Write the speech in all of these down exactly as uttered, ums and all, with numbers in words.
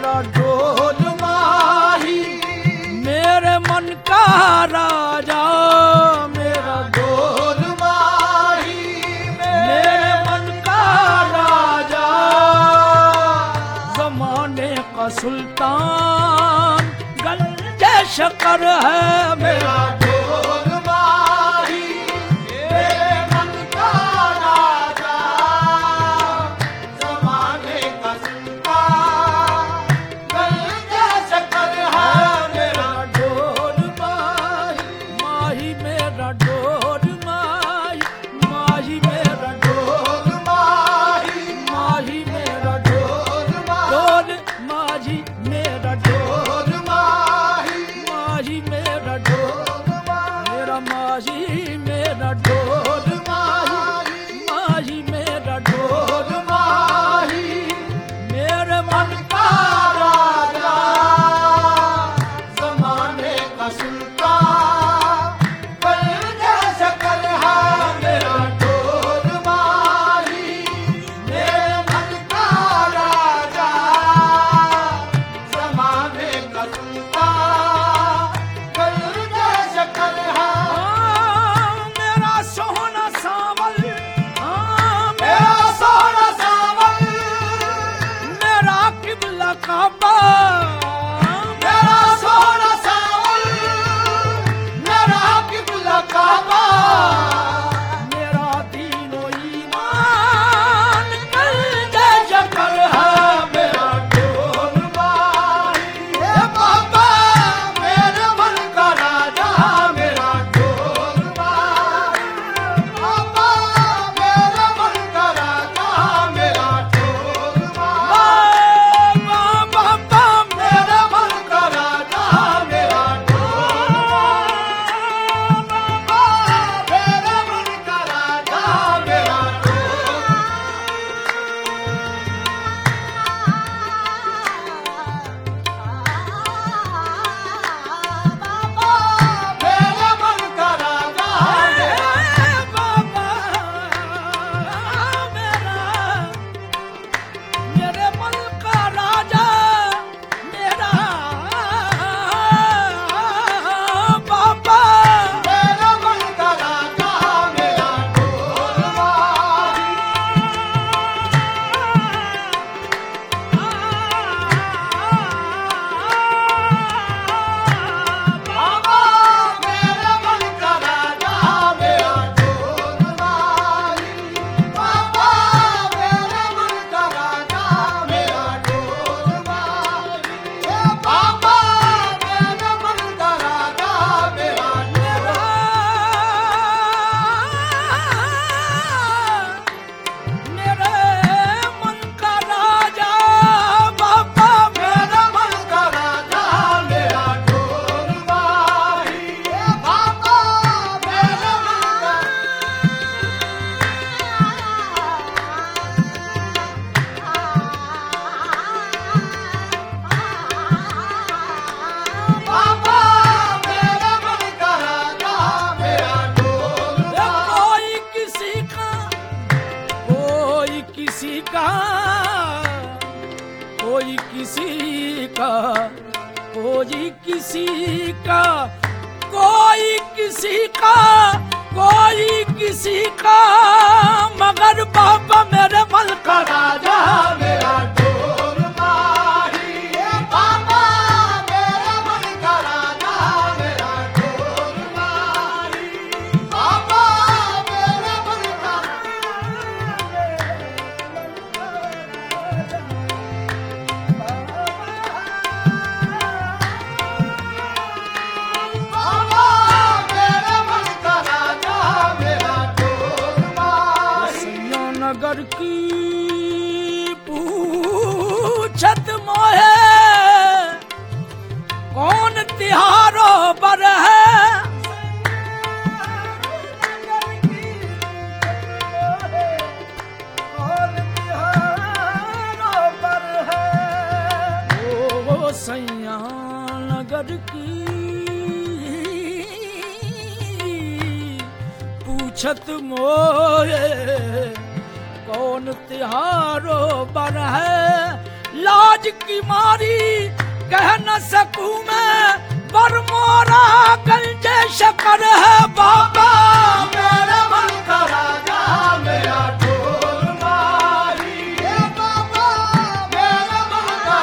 मेरा ढोल माही, मेरे मन का राजा मेरा ढोल माही, मेरे मन का राजा, जमाने का सुल्तान गंजे शकर है मेरा ढोल माही, मेरे मन का राजा, जमाने का सुल्तान गंजे शकर है मेरा ढोल माही, माही मेरा ढोल माही, माही मेरा ढोल माही, माही मेरा ढोल ढोल माझी मेरा ढोल माही, माझी मेरा ढोल मेरा माझी मेरा ढोल माही, माझी मेरा ढोल माही, मेरे मन का राजा, जमाने का सुल्तान गंजे शकर है मेरा ढोल माही, मेरे मन का राजा, जमाने का सुल्तान गंजे शकर है। मेरा सोना सावल, मेरा सोना सावल, मेरा किबला काबा, मेरा सोना सावल, मेरा किबला काबा, मेरा दीनो ईमान गंजे शकर है मेरा ढोल माही, हे बाबा मेरे मन का राजा मेरा ढोल माही, बाबा मेरे मन का राजा मेरा ढोल माही, बाबा मेरे मन का राजा मेरा ढोल माही, बाबा मेरे मन का राजा मेरा ढोल मेरे मन का राजा बाबा मेरा, मेरे मन का राजा मेरा, बाबा मेरे मन का राजा मेरा ढोल माही, बाबा मेरे मन का राजा मेरा ढोल माही, बाबा मेरे मन का राजा मेरा ढोल माही, हे बाबा मेरे मन का राजा मेरा ढोल मेरे मन का राजा, बाबा मेरे मन का राजा मेरा ढोल माही, हे बाबा मेरे मन का बाबा मेरे मन का राजा मेरा ढोल माही। कोई किसी का, कोई किसी का, कोई किसी का, कोई किसी का, कोई किसी का, कोई किसी का, मगर बाबा मेरे मन का राजा मेरा ढोल माही, हे बाबा मेरे मन का राजा मेरा ढोल माही, बाबा मेरे मन का बाबा मेरे मन का राजा मेरा ढोल माही। नगर की पूछत मोहे कौन तिहारो बर है, कौन तिहारो बर है, ओ सैया नगर की पूछत मोहे कौन तिहारो बर है, लाज लाज की मारी कह न सकूं मैं, पर मोरा गंज शकर है बाबा मेरे मन का राजा मेरा ढोल माही हे बाबा मेरे मन का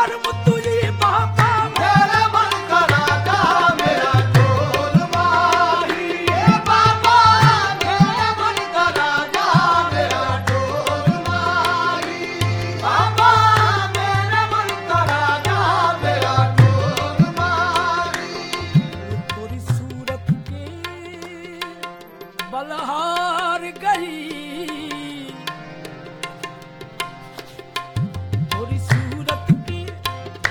कर्म तुझी बाबा मेरे मन का राजा मेरा ढोल माही ए बाबा मेरे मन का राजा मेरा ढोल माही बाबा मेरे मन का राजा मेरा ढोल माही थोड़ी सूरत के बलहार गई थोड़ी सूरत की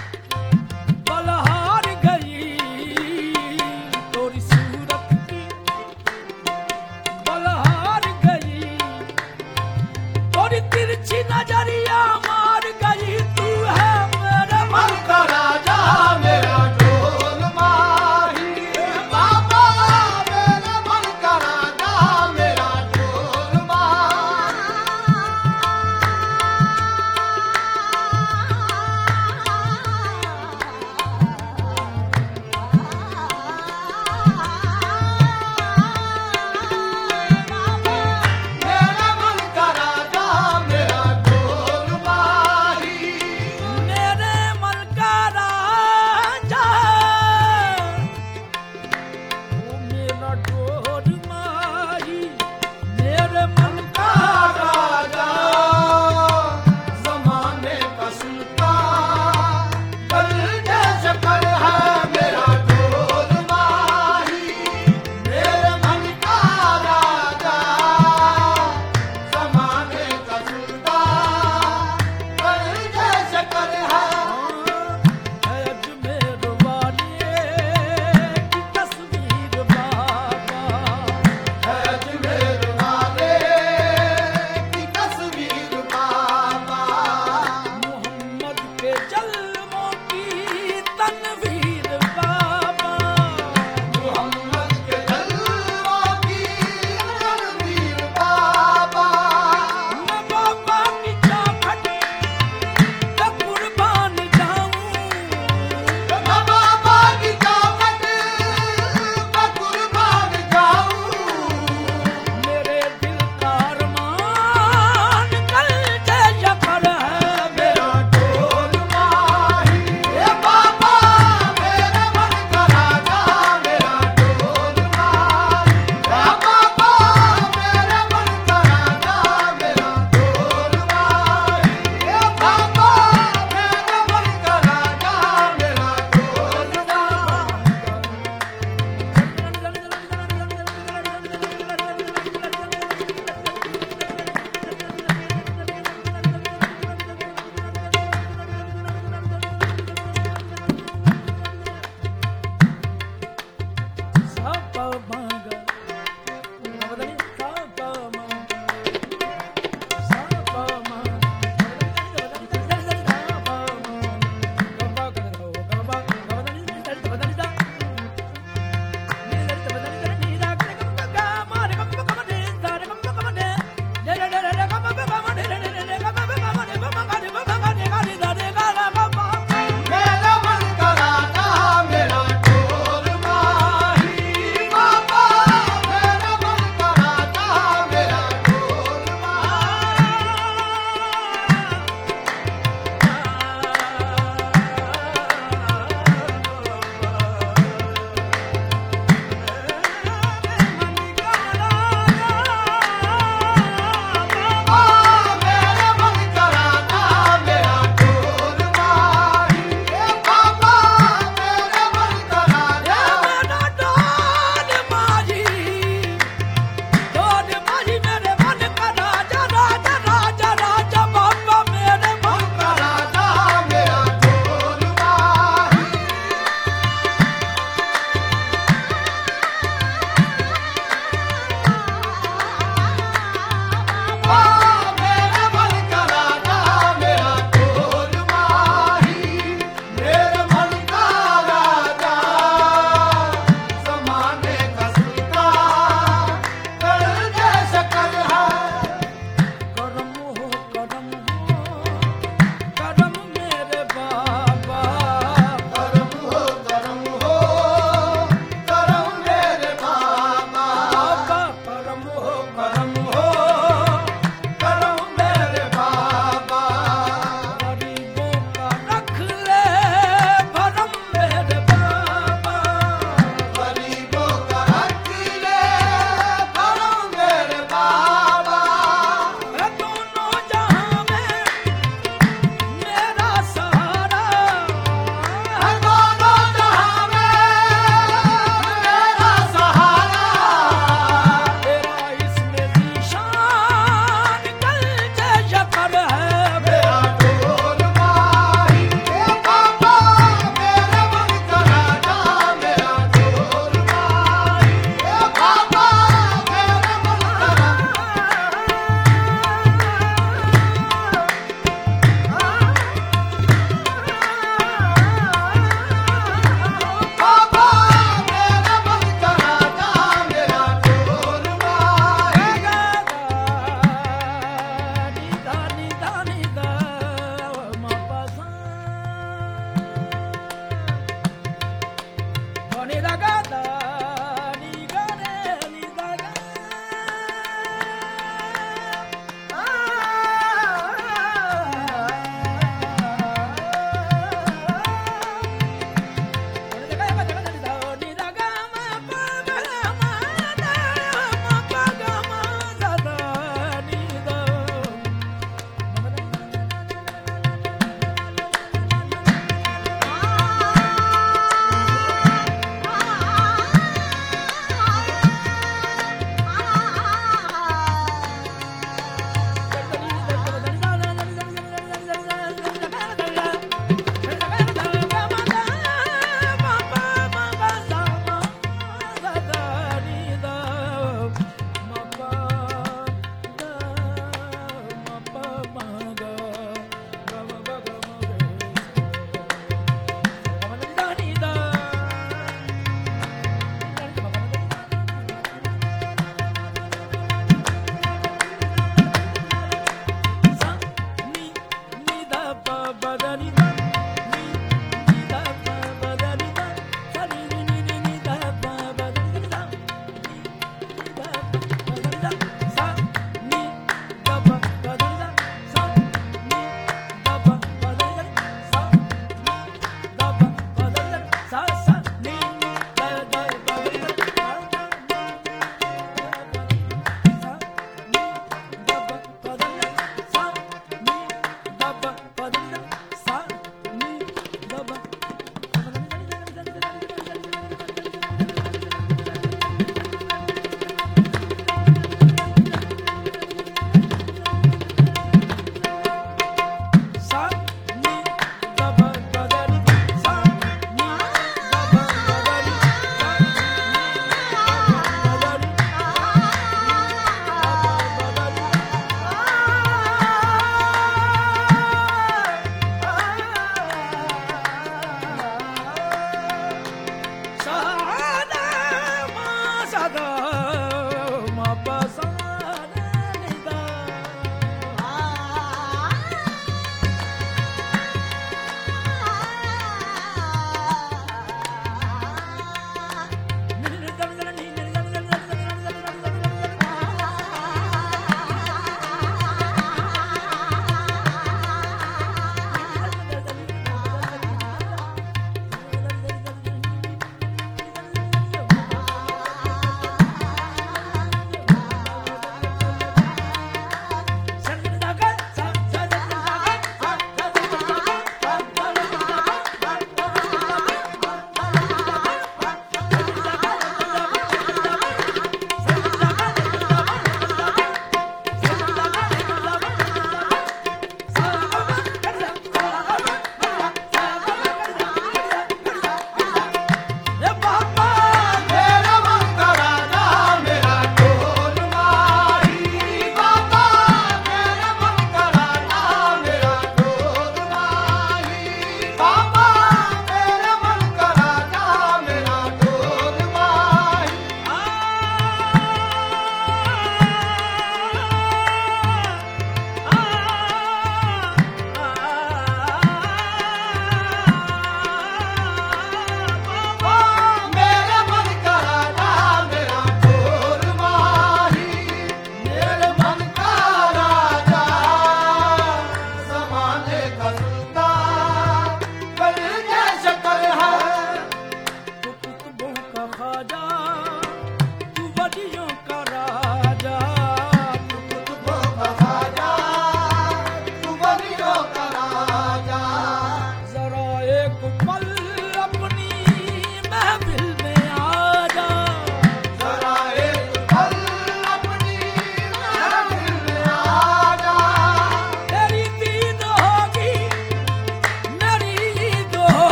सा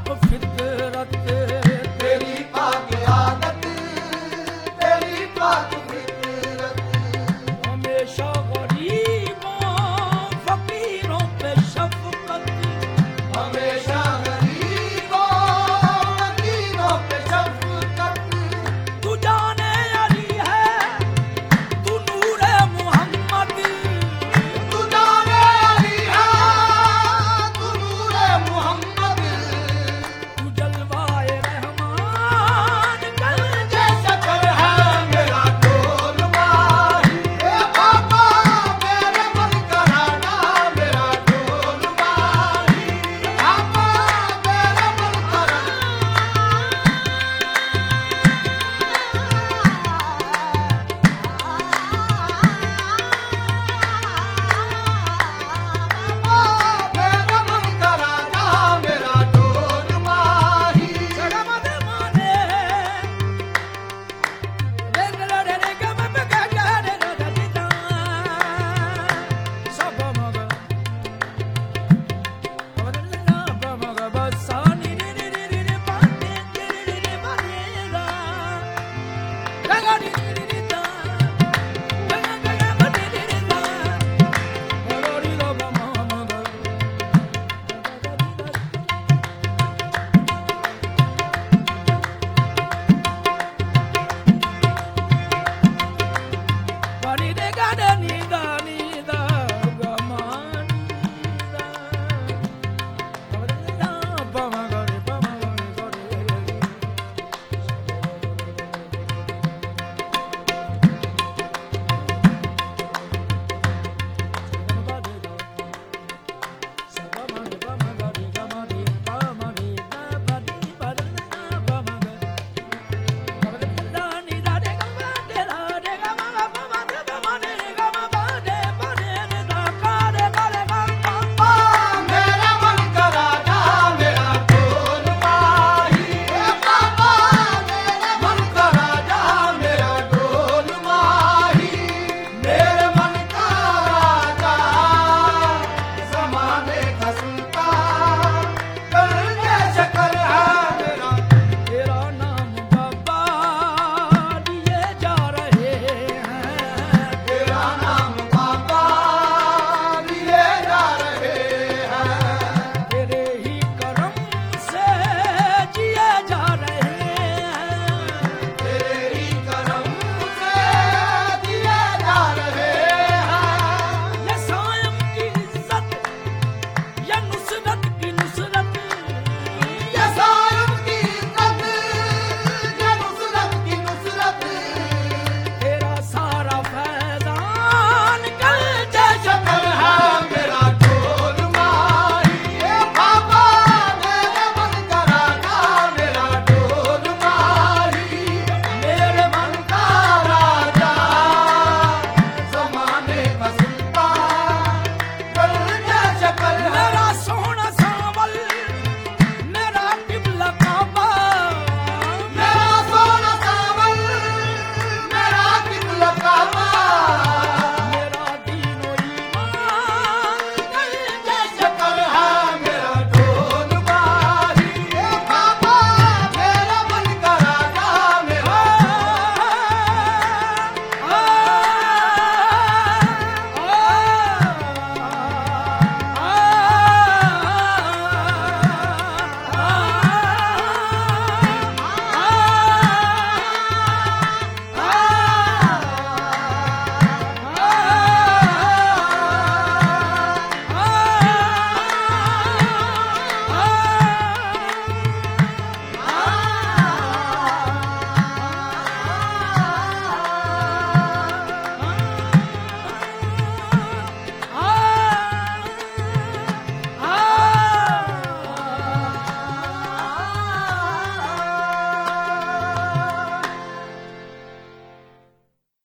आप फिर